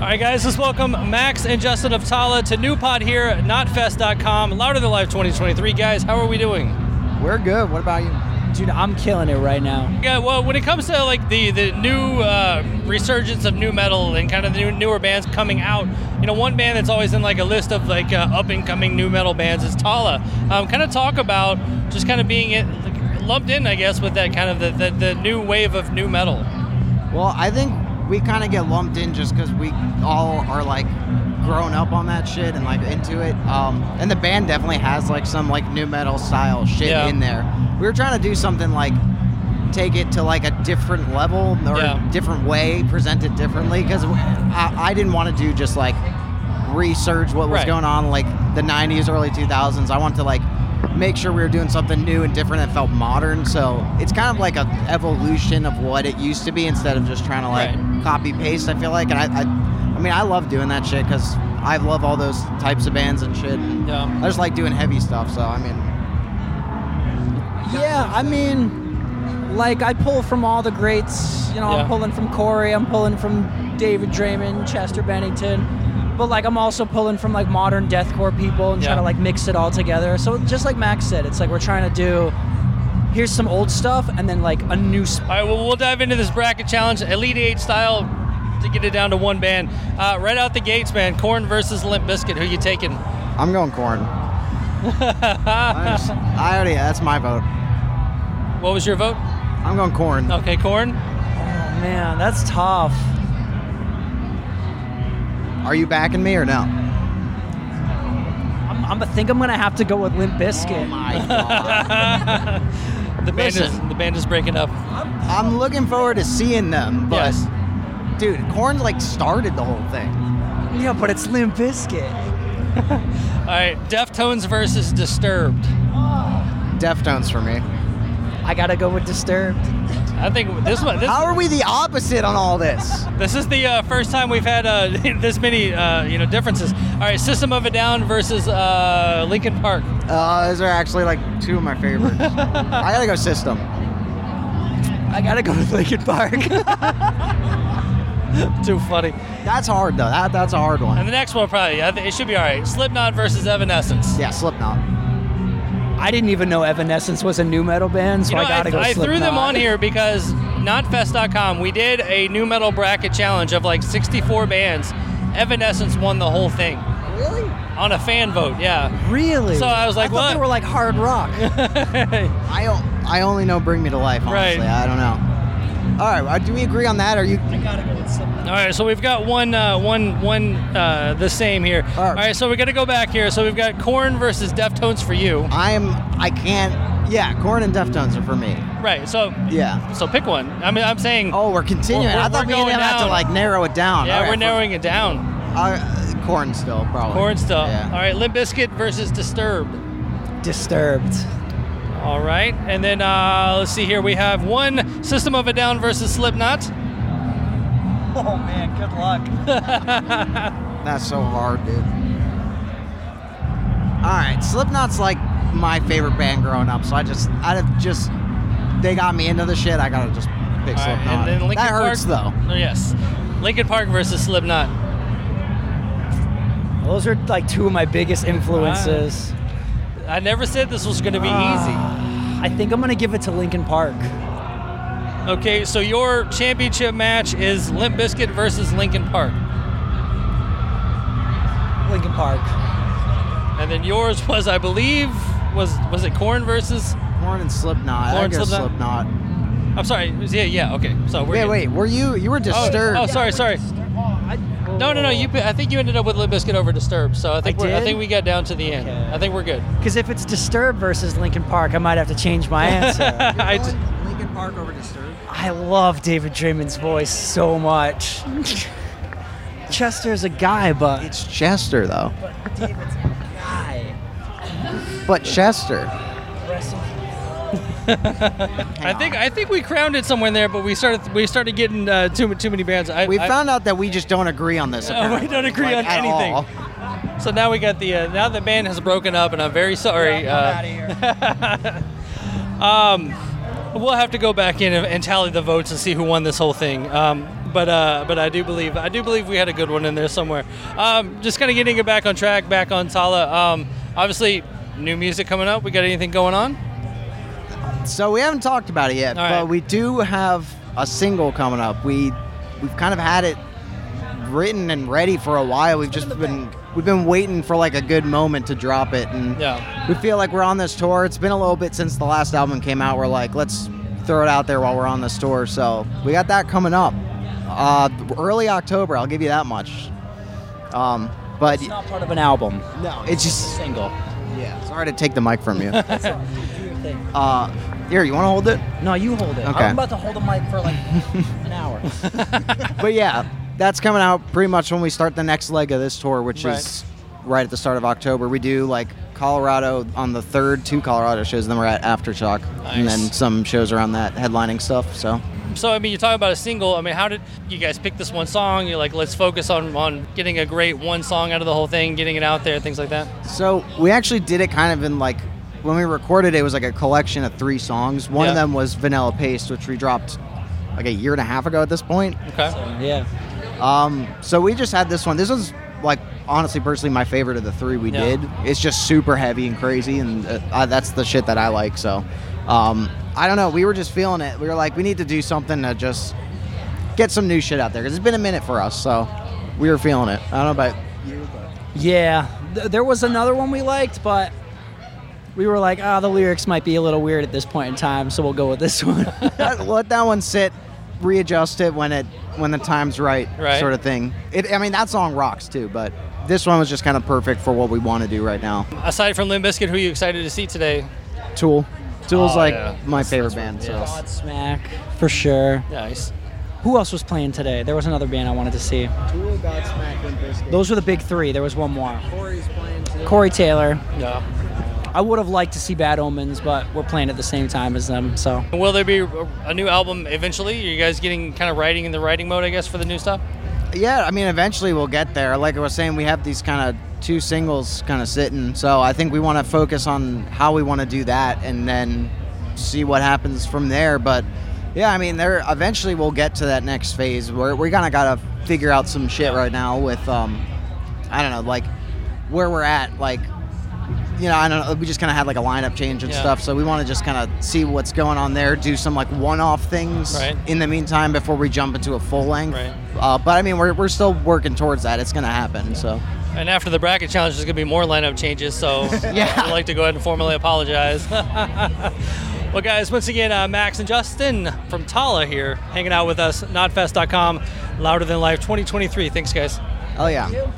All right, guys, let's welcome Max and Justin of Tala to new pod here at NotFest.com. Louder Than Life 2023. Guys, how are we doing? We're good. What about you? Dude, I'm killing it right now. Yeah, well, when it comes to like the new resurgence of new metal and kind of the newer bands coming out, you know, one band that's always in like a list of like up and coming new metal bands is Tala. Kind of talk about just kind of being lumped in, I guess, with that kind of the new wave of new metal. Well, I think we kind of get lumped in just because we all are like grown up on that shit and like into it. And the band definitely has like some like new metal style shit in there. We were trying to do something like take it to like a different level or different way, present it differently, because I didn't want to do just like research what was going on like the 90s, early 2000s. I wanted to like make sure we were doing something new and different that felt modern. So it's kind of like an evolution of what it used to be instead of just trying to like copy paste, I feel like. And I mean, I love doing that shit because I love all those types of bands and shit. Yeah. I just like doing heavy stuff. So I mean, yeah, I mean, like I pull from all the greats. You know, I'm pulling from Corey, I'm pulling from David Draymond, Chester Bennington. But like I'm also pulling from like modern deathcore people and trying to like mix it all together. So just like Max said, it's like we're trying to do, here's some old stuff and then like a new. All right, well, we'll dive into this bracket challenge, Elite 8 style, to get it down to one band. Right out the gates, man, Korn versus Limp Bizkit. Who you taking? I'm going Korn. That's my vote. What was your vote? I'm going Korn. Okay, Korn. Oh man, that's tough. Are you backing me or no? I think I'm gonna have to go with Limp Bizkit. Oh my god. The band is breaking up. I'm looking forward to seeing them, but dude, Korn like started the whole thing. Yeah, but it's Limp Bizkit. All right, Deftones versus Disturbed. Deftones for me. I gotta go with Disturbed. I think this one. How are we the opposite on all this? This is the first time we've had this many differences. All right, System of a Down versus Linkin Park. Those are actually like two of my favorites. I gotta go System. I gotta go with Linkin Park. Too funny. That's hard though. That's a hard one. And the next one probably it should be all right. Slipknot versus Evanescence. Yeah, Slipknot. I didn't even know Evanescence was a new metal band, so I gotta go Slipknot. I threw them on here because NotFest.com, we did a new metal bracket challenge of like 64 bands. Evanescence won the whole thing. Really? On a fan vote, yeah. Really? So I was like, I thought they were like hard rock. I only know Bring Me to Life, honestly. Right. I don't know. All right, do we agree on that? Or you? I gotta go with Slipknot. All right, so we've got one the same here. All right, so we're gonna go back here. So we've got Korn versus Deftones for you. Korn and Deftones are for me. Right. So So pick one. I mean, I'm saying. Oh, we're continuing. I thought we didn't have to like narrow it down. Yeah, we're narrowing it down. Korn still, probably. Korn still. Yeah. All right, Limp Bizkit versus Disturbed. Disturbed. All right, and then let's see here. We have one System of a Down versus Slipknot. Oh man, good luck. That's so hard, dude. All right, Slipknot's like my favorite band growing up, so they got me into the shit. I gotta just pick Slipknot. And then Linkin that hurts Park, though. Yes, Linkin Park versus Slipknot. Those are like two of my biggest influences. I never said this was going to be easy. I think I'm going to give it to Linkin Park. Okay, so your championship match is Limp Bizkit versus Linkin Park. Linkin Park. And then yours was, I believe, was it Korn versus? Korn and Slipknot. Korn, I guess Slipknot. I'm sorry. Yeah. Okay. So we're. Wait. Were you were Disturbed? Oh, sorry. No. I think you ended up with Limp Bizkit over Disturbed. So I think we got down to the end. Okay. I think we're good. Because if it's Disturbed versus Linkin Park, I might have to change my answer. Linkin Park over Disturbed. I love David Draymond's voice so much. Chester's a guy, but It's Chester though. But David's a guy. But Chester. I think we crowned it somewhere in there, but we started getting too many bands. We found out that we just don't agree on this. We don't agree on at anything. all. So now we got the now the band has broken up, and I'm very sorry. Out of here. We'll have to go back in and tally the votes and see who won this whole thing. but I do believe we had a good one in there somewhere. Just kind of getting it back on track, back on Tala. Obviously, new music coming up. We got anything going on? So we haven't talked about it yet, but we do have a single coming up. We've kind of had it written and ready for a while. We've been waiting for like a good moment to drop it, and we feel like we're on this tour. It's been a little bit since the last album came out. We're like, let's throw it out there while we're on this tour. So we got that coming up early October. I'll give you that much. But it's not part of an album. No, it's just a single. Yeah, sorry to take the mic from you. Here, you want to hold it? No, you hold it. Okay. I'm about to hold a mic for like an hour. But yeah, that's coming out pretty much when we start the next leg of this tour, which is right at the start of October. We do like Colorado on the 3rd, 2 Colorado shows, then we're at Aftershock, and then some shows around that, headlining stuff. So I mean, you're talking about a single. I mean, how did you guys pick this one song? You're like, let's focus on getting a great one song out of the whole thing, getting it out there, things like that. So we actually did it kind of in like, when we recorded it was like a collection of 3 songs. One of them was Vanilla Paste, which we dropped like a year and a half ago at this point. Okay. So we just had this one. This was like, honestly, personally, my favorite of the 3 we did. It's just super heavy and crazy, and that's the shit that I like. So I don't know. We were just feeling it. We were like, we need to do something to just get some new shit out there, because it's been a minute for us. So we were feeling it. I don't know about you, but yeah, there was another one we liked, but we were like, the lyrics might be a little weird at this point in time, so we'll go with this one. Let that one sit, readjust it when the time's right, sort of thing. I mean, that song rocks too, but this one was just kind of perfect for what we want to do right now. Aside from Limp Bizkit, who are you excited to see today? Tool's my favorite band. So. Godsmack, for sure. Nice. Who else was playing today? There was another band I wanted to see. Tool, Godsmack, Limp Bizkit. Those were the big 3. There was one more. Corey's playing too. Corey Taylor. Yeah. I would have liked to see Bad Omens, but we're playing at the same time as them, so. Will there be a new album eventually? Are you guys getting kind of writing in the writing mode, I guess, for the new stuff? Yeah, I mean, eventually we'll get there. Like I was saying, we have these kind of 2 singles kind of sitting, so I think we want to focus on how we want to do that and then see what happens from there. But yeah, I mean, eventually we'll get to that next phase. We kind of got to figure out some shit right now with, I don't know, like where we're at, like, you know, I don't know, we just kind of had like a lineup change and stuff, so we want to just kind of see what's going on there, do some like one-off things in the meantime before we jump into a full length. But I mean, we're still working towards that. It's going to happen. So. And after the bracket challenge, there's going to be more lineup changes, so I'd like to go ahead and formally apologize. Well, guys, once again, Max and Justin from Tala here, hanging out with us, Knotfest.com, Louder Than Life 2023. Thanks, guys. Oh, yeah.